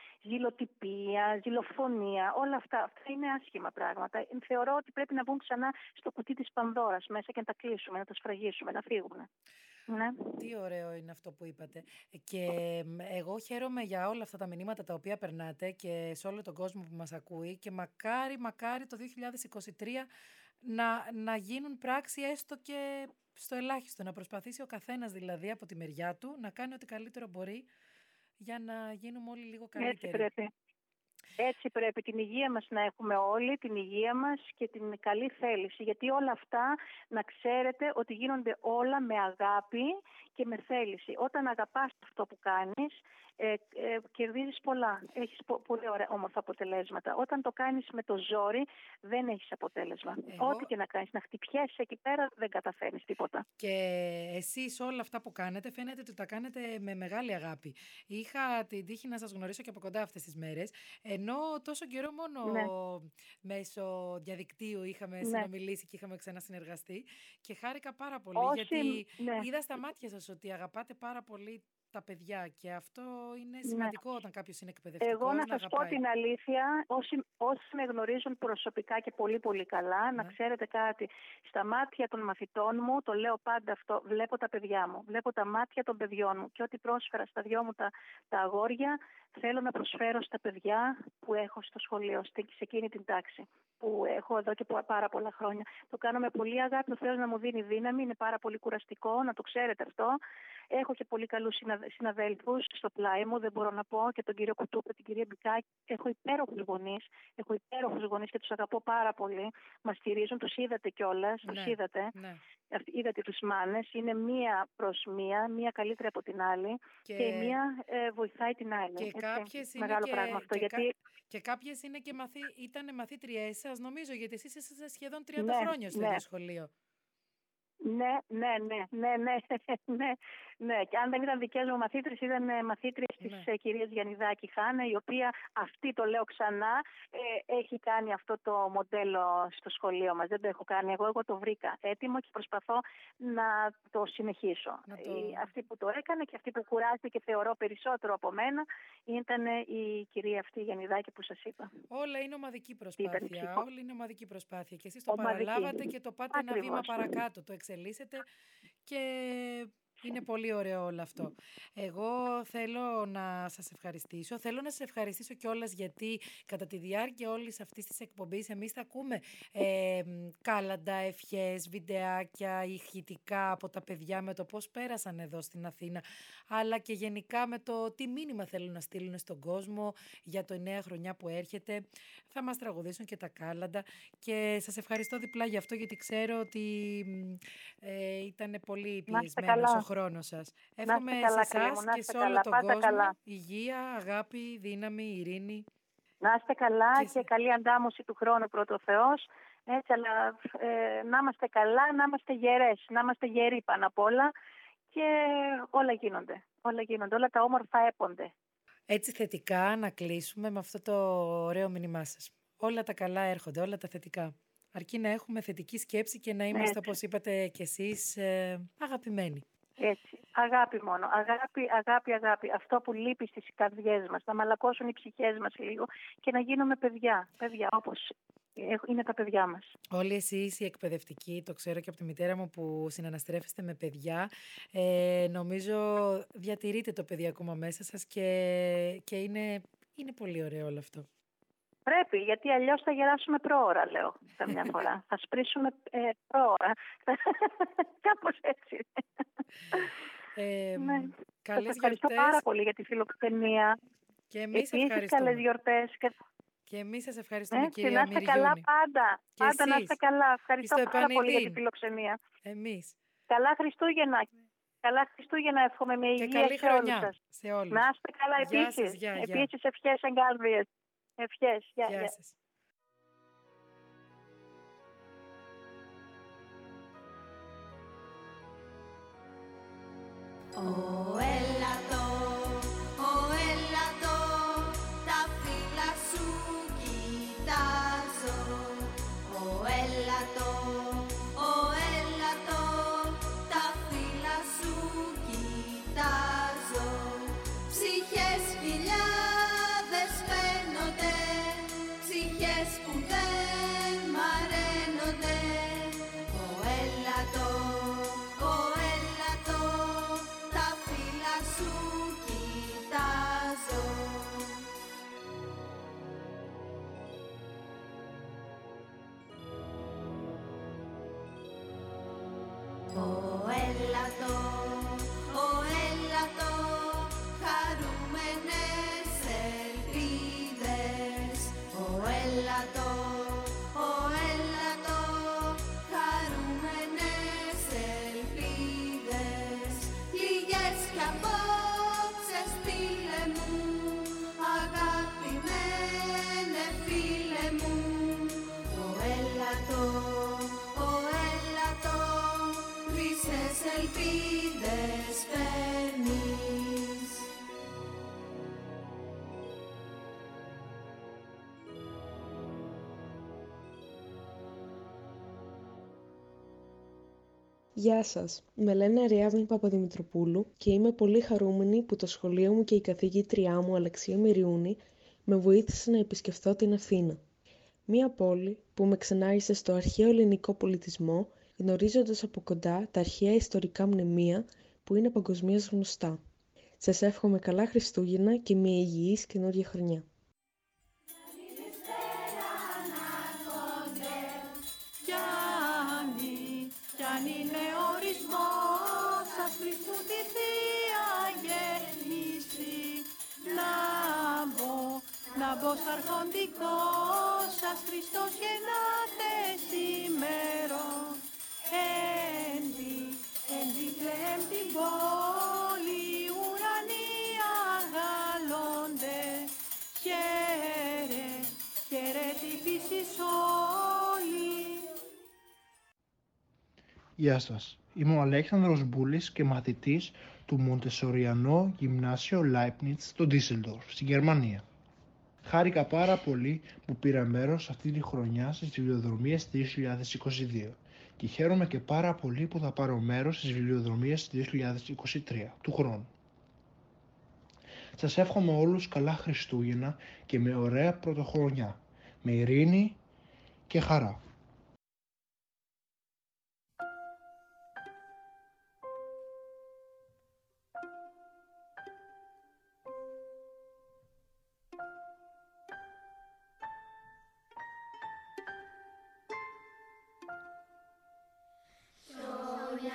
ζηλοτυπία, ζηλοφωνία, όλα αυτά. Αυτά είναι άσχημα πράγματα. Θεωρώ ότι πρέπει να μπουν ξανά στο κουτί της Πανδώρας μέσα και να τα κλείσουμε, να τα σφραγίσουμε, να φύγουν. Ναι. Τι ωραίο είναι αυτό που είπατε. Και εγώ χαίρομαι για όλα αυτά τα μηνύματα τα οποία περνάτε και σε όλο τον κόσμο που μας ακούει και μακάρι, μακάρι το δύο χιλιάδες είκοσι τρία να, να γίνουν πράξη έστω και στο ελάχιστο. Να προσπαθήσει ο καθένας δηλαδή από τη μεριά του να κάνει ό,τι καλύτερο μπορεί για να γίνουμε όλοι λίγο καλύτεροι. Έτσι πρέπει. Έτσι πρέπει την υγεία μας να έχουμε όλοι, την υγεία μας και την καλή θέληση. Γιατί όλα αυτά να ξέρετε ότι γίνονται όλα με αγάπη και με θέληση. Όταν αγαπάς αυτό που κάνεις, ε, ε, κερδίζεις πολλά. Έχεις πο- πολύ ωραία, όμορφα αποτελέσματα. Όταν το κάνεις με το ζόρι, δεν έχεις αποτέλεσμα. Εγώ... Ό,τι και να κάνεις, να χτυπιέσαι εκεί πέρα, δεν καταφέρνεις τίποτα. Και εσείς όλα αυτά που κάνετε, φαίνεται ότι τα κάνετε με μεγάλη αγάπη. Είχα την τύχη να σας γνωρίσω και από κοντά αυτές τις μέρες, ενώ τόσο καιρό μόνο ναι. μέσω διαδικτύου είχαμε ναι. συνομιλήσει και είχαμε ξανασυνεργαστεί και χάρηκα πάρα πολύ. Όσοι... γιατί ναι. είδα στα μάτια σας ότι αγαπάτε πάρα πολύ τα παιδιά και αυτό είναι σημαντικό ναι. όταν κάποιος είναι εκπαιδευτικός. Εγώ να, να σας αγαπάει. πω την αλήθεια, όσοι, όσοι με γνωρίζουν προσωπικά και πολύ πολύ καλά, ναι. να ξέρετε κάτι. Στα μάτια των μαθητών μου, το λέω πάντα αυτό, βλέπω τα παιδιά μου, βλέπω τα μάτια των παιδιών μου και ό,τι πρόσφερα στα δυο μου τα, τα αγόρια, θέλω να προσφέρω στα παιδιά που έχω στο σχολείο, σε εκείνη την τάξη που έχω εδώ και πάρα πολλά χρόνια. Το κάνω με πολύ αγάπη, ο Θεός να μου δίνει δύναμη, είναι πάρα πολύ κουραστικό, να το ξέρετε αυτό. Έχω και πολύ καλούς συναδέλφους στο πλάι μου, δεν μπορώ να πω, και τον κύριο Κουτούπη, την κυρία Μπικάκη. Έχω υπέροχους γονείς, έχω υπέροχους γονείς και τους αγαπώ πάρα πολύ. Μας στηρίζουν, τους είδατε κιόλας, ναι, τους είδατε. Ναι. Είδατε τους μάνες, είναι μία προς μία, μία καλύτερη από την άλλη και, και μία ε, βοηθάει την άλλη. Και έτσι, κάποιες είναι μεγάλο και, πράγμα αυτό. Και, γιατί... και κάποιες είναι και μαθή, ήταν μαθήτριές σας, νομίζω, γιατί εσείς είσαστε σχεδόν τριάντα ναι, χρόνια στο ναι. ίδιο σχολείο. Ναι, ναι, ναι, ναι, ναι, ναι, ναι. Και αν δεν ήταν δικές μου μαθήτρες, ήταν μαθήτριες της ναι. κυρίας Γιαννιδάκη Χάνα, η οποία, αυτή το λέω ξανά, ε, έχει κάνει αυτό το μοντέλο στο σχολείο μας. Δεν το έχω κάνει εγώ, εγώ το βρήκα έτοιμο και προσπαθώ να το συνεχίσω. Το... Η, αυτή που το έκανε και αυτή που κουράστηκε, θεωρώ περισσότερο από μένα, ήταν η κυρία αυτή Γιαννιδάκη που σας είπα. Όλα είναι ομαδική προσπάθεια, όλα είναι ομαδική προσπάθεια και εσείς το ομαδική. παραλάβατε και το πάτε Ακριβώς. ένα βήμα παρακάτω, το εξελίσσετε και είναι πολύ ωραίο όλο αυτό. Εγώ θέλω να σας ευχαριστήσω. Θέλω να σας ευχαριστήσω κιόλας γιατί κατά τη διάρκεια όλης αυτής της εκπομπής εμείς θα ακούμε ε, κάλαντα, ευχές, βιντεάκια, ηχητικά από τα παιδιά με το πώς πέρασαν εδώ στην Αθήνα, αλλά και γενικά με το τι μήνυμα θέλουν να στείλουν στον κόσμο για το η νέα χρονιά που έρχεται. Θα μας τραγουδήσουν και τα κάλαντα και σας ευχαριστώ διπλά γι' αυτό, γιατί ξέρω ότι ε, ήταν πολύ πιεσμένος ο χρόνος σας. Εύχομαι σε εσάς και σε όλο τον κόσμο καλά. Υγεία, αγάπη, δύναμη, ειρήνη. Να είστε καλά και, και καλή αντάμωση του χρόνου πρώτο Θεός. Έτσι, αλλά ε, να είμαστε καλά, να είμαστε γερές, να είμαστε γεροί πάνω απ' όλα και όλα γίνονται. Όλα γίνονται, όλα τα όμορφα έπονται. Έτσι θετικά να κλείσουμε με αυτό το ωραίο μήνυμά σας. Όλα τα καλά έρχονται, όλα τα θετικά. Αρκεί να έχουμε θετική σκέψη και να είμαστε, έτσι, όπως είπατε κι εσείς, ε, αγαπημένοι. Έτσι, αγάπη μόνο, αγάπη, αγάπη, αγάπη. Αυτό που λείπει στις καρδιές μας, να μαλακώσουν οι ψυχές μας λίγο και να γίνουμε παιδιά, παιδιά όπως είναι τα παιδιά μας. Όλοι εσείς οι εκπαιδευτικοί, το ξέρω και από τη μητέρα μου που συναναστρέφεστε με παιδιά, ε, νομίζω διατηρείτε το παιδί ακόμα μέσα σας και, και είναι, είναι πολύ ωραίο όλο αυτό. Πρέπει, γιατί αλλιώς θα γεράσουμε πρόωρα, λέω, σε μια φορά. Θα σπρίσουμε ε, πρόωρα. Κάπως έτσι. Ε, ναι. Καλές σας ευχαριστώ γιορτές. πάρα πολύ για τη φιλοξενία. Και εμείς Επίσης, ευχαριστούμε. καλές γιορτές. Και, και εμείς σας ευχαριστούμε, έτσι, κυρία Μυριούνη. Να είστε καλά πάντα. Και πάντα να είστε καλά. Ευχαριστώ πάρα επανειδή. πολύ για τη φιλοξενία. Εμείς. Καλά Χριστούγεννα. Καλά Χριστούγεννα, εύχομαι με υγεία και καλή σε χρονιά όλους σας. σε όλους. Να είστε καλά επίσης. Επίσης ευχές εγκάλβειες. Ευχές. Γεια, γεια γεια. σας. Ω έλατο, ω έλατο, τα φύλλα σου κοιτάζω. Ω έλατο, ω έλατο, τα φύλλα σου κοιτάζω. Ψυχές χιλιάδες φαίνονται, ψυχές που δεν μαραίνονται. Ω έλατο, ω έλατο, τα φύλλα σου κοιτάζω. Ω έλατο, ω έλατο, χαρούμενες ελπίδες. Ω έλατο, ω έλατο, χαρούμενες ελπίδες. Λίγες κι απόψε στείλε μου, αγαπημένε φίλε μου. Ω έλατο, ω έλατο, χρυσές ελπίδες φέρνεις. Γεια σας, με λένε Αριάδνη Παπαδημητροπούλου και είμαι πολύ χαρούμενη που το σχολείο μου και η καθηγήτριά μου Αλεξία Μυριούνη με βοήθησε να επισκεφθώ την Αθήνα. Μία πόλη που με ξενάρισε στο αρχαίο ελληνικό πολιτισμό, γνωρίζοντας από κοντά τα αρχαία ιστορικά μνημεία που είναι παγκοσμίως γνωστά. Σας εύχομαι καλά Χριστούγεννα και μια υγιής καινούργια χρονιά. Κι αν είναι ορισμός σας Χριστού τη Θεία Γέννηση, να μπω, να μπω σ' αρχοντικό σας Χριστός γεννάται σήμερο. Εν τη, εν τη πλέμ την πόλη ουρανοί αγαλώνται. Χαίρε, χαίρε τη φύση όλη. Γεια σας, είμαι ο Αλέξανδρος Μπούλης και μαθητής του Μοντεσοριανό Γυμνάσιο Leibniz στο Düsseldorf, στη Γερμανία. Χάρηκα πάρα πολύ που πήρα μέρος αυτή τη χρονιά στις βιβλιοδρομίες δύο χιλιάδες είκοσι δύο και χαίρομαι και πάρα πολύ που θα πάρω μέρος στις βιβλιοδρομίες δύο χιλιάδες είκοσι τρία του χρόνου. Σας εύχομαι όλους καλά Χριστούγεννα και με ωραία πρωτοχρονιά, με ειρήνη και χαρά.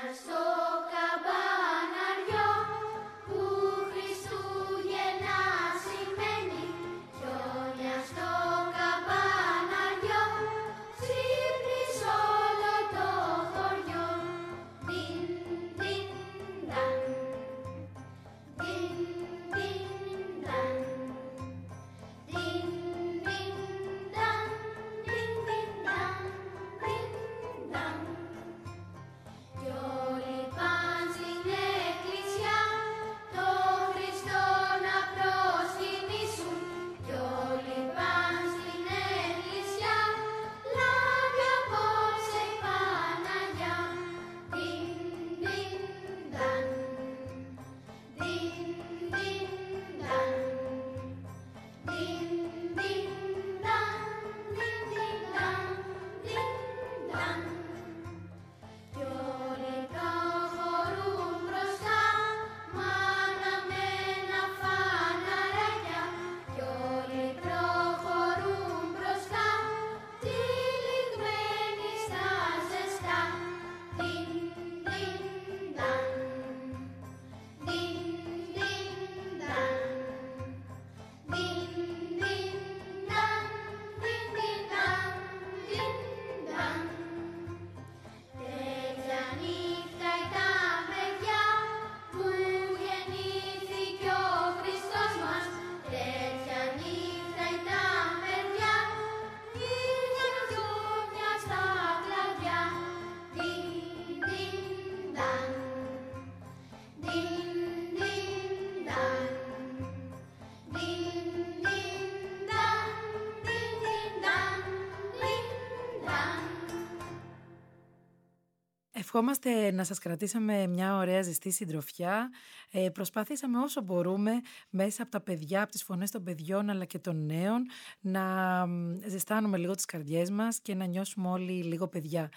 Ευχόμαστε να σας κρατήσαμε μια ωραία ζεστή συντροφιά. Ε, προσπαθήσαμε όσο μπορούμε μέσα από τα παιδιά, από τις φωνές των παιδιών αλλά και των νέων να ζεστάνουμε λίγο τις καρδιές μας και να νιώσουμε όλοι λίγο παιδιά.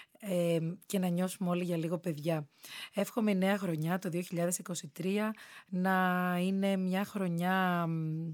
Ε, και να νιώσουμε όλοι για λίγο παιδιά. Εύχομαι η νέα χρονιά το δύο χιλιάδες είκοσι τρία να είναι μια χρονιά...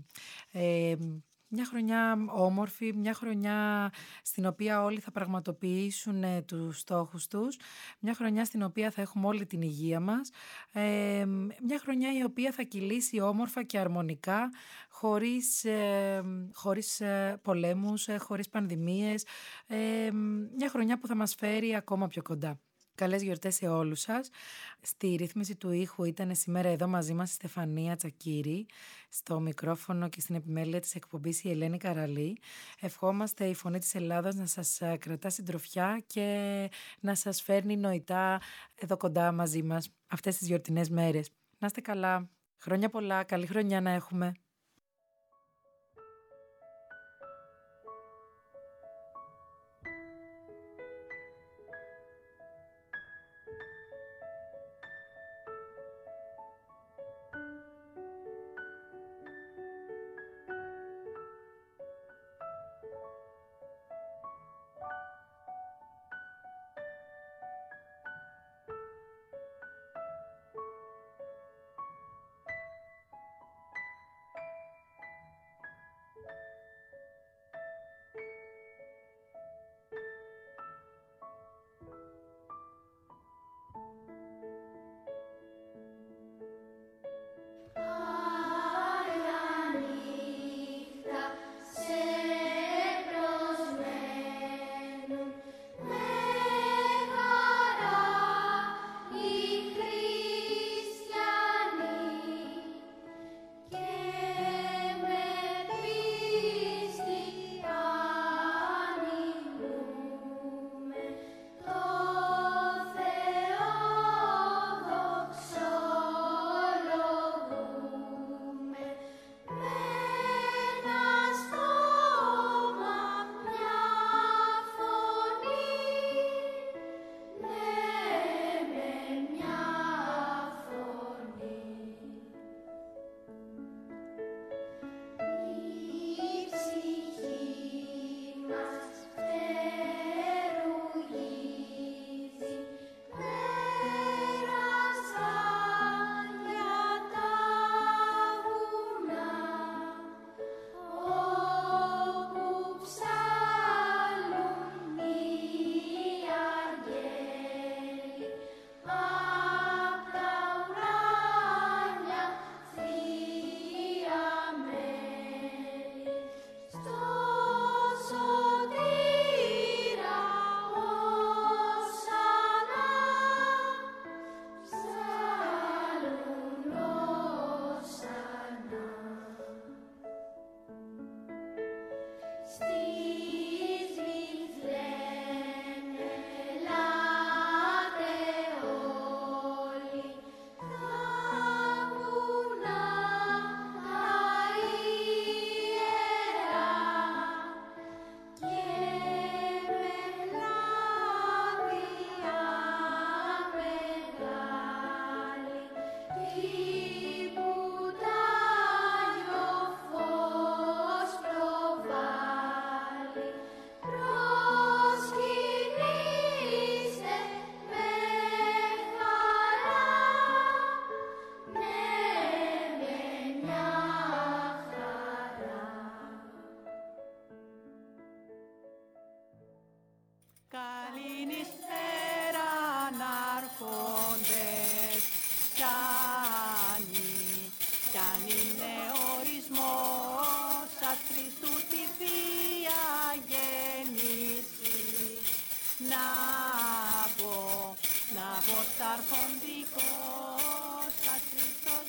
Ε, Μια χρονιά όμορφη, μια χρονιά στην οποία όλοι θα πραγματοποιήσουν ε, τους στόχους τους, μια χρονιά στην οποία θα έχουμε όλη την υγεία μας, ε, μια χρονιά η οποία θα κυλήσει όμορφα και αρμονικά, χωρίς, ε, χωρίς ε, πολέμους, ε, χωρίς πανδημίες, ε, μια χρονιά που θα μας φέρει ακόμα πιο κοντά. Καλές γιορτές σε όλους σας. Στη ρύθμιση του ήχου ήταν σήμερα εδώ μαζί μας η Στεφανία Τσακύρη, στο μικρόφωνο και στην επιμέλεια της εκπομπής η Ελένη Καραλή. Ευχόμαστε η Φωνή της Ελλάδας να σας κρατά συντροφιά και να σας φέρνει νοητά εδώ κοντά μαζί μας αυτές τις γιορτινές μέρες. Να είστε καλά. Χρόνια πολλά. Καλή χρονιά να έχουμε.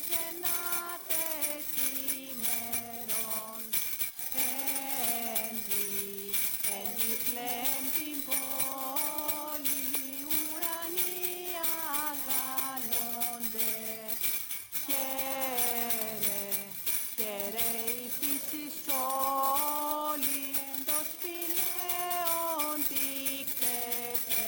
γεννάτε σήμερον. Εν τη, εν τη φλέμ την πόλη, ουρανοί αγαλώνται. Χαίρε, χαίρε η φύσης όλη, εν το σπηλαίον τύχτεται.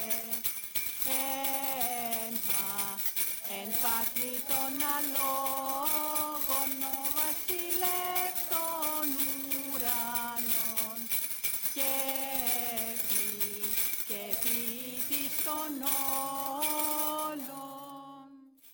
Εν πα, εν πάθη των αλόγων, ο βασιλεύς των ουρανών. Και πει, και πει της των